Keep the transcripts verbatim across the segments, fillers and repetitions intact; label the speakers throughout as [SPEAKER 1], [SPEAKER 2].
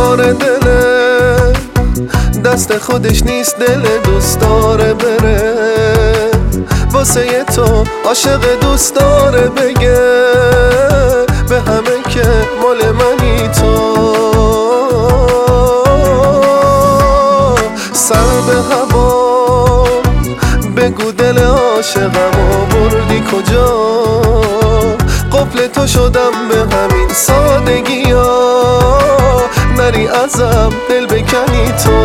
[SPEAKER 1] داره دله، دست خودش نیست دل دوست داره بره. واسه تو عاشق دوست داره بگه به همه که مال منی تو. سر به هوا بگو دل عاشقمو بردی کجا، قفل تو شدم به همین سادگی ها، نری ازم دل بکنی تو.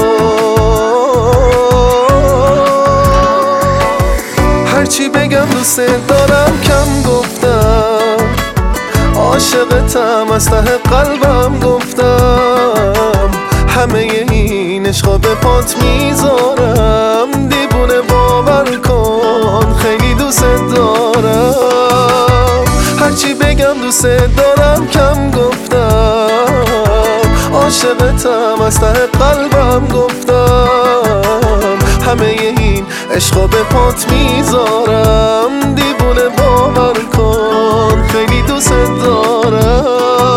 [SPEAKER 1] هرچی بگم دوست دارم کم گفتم، عاشقتم از ته قلبم گفتم، همه این عشقا به پات میذارم، دیوونه باور کن خیلی دوست دارم. هرچی بگم دوست دارم کم گفتم، عاشقتم از ته قلبم گفتم، همه این عشقا به پات میذارم، دیوونه باور کن خیلی دوست دارم.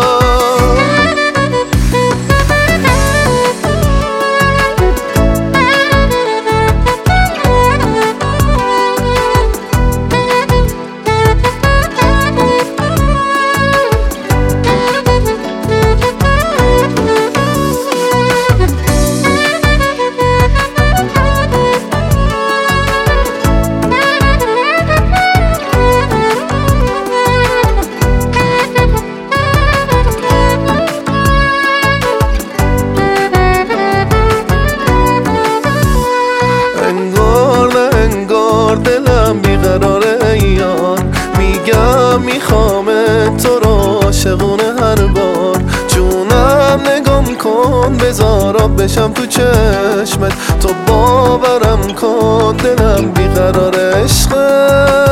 [SPEAKER 1] دلم بیقراره یار، میگم میخوام تو رو عاشقونه هر بار. جونم نگام کن بذار آب بشم تو چشمت، تو باورم کن دلم بیقراره عشقه.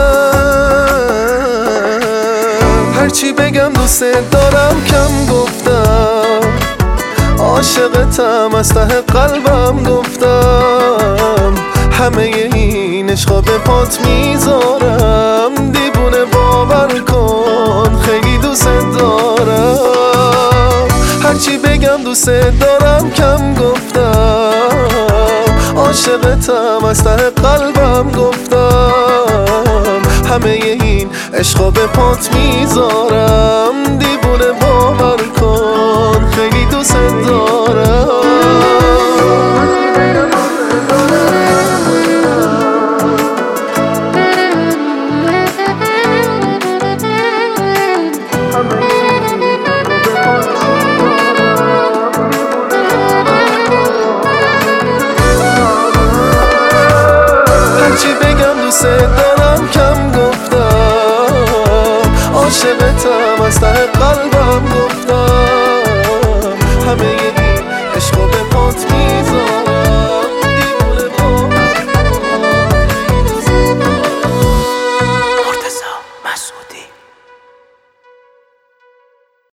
[SPEAKER 1] هرچی بگم دوست دارم کم گفتم، عاشقتم از ته قلبم گفتم، همه این عشقا به پات میذارم، دیوونه باور کن خیلی دوست دارم. هرچی بگم دوست دارم کم گفتم، عاشقتم از ته قلبم گفتم، همه این عشقا به پات میذارم، دیوونه باور کن خیلی دوست دارم. هرچی بگم دوست دارم کم گفتم، عاشقتم از ته قلبم گفتم، همه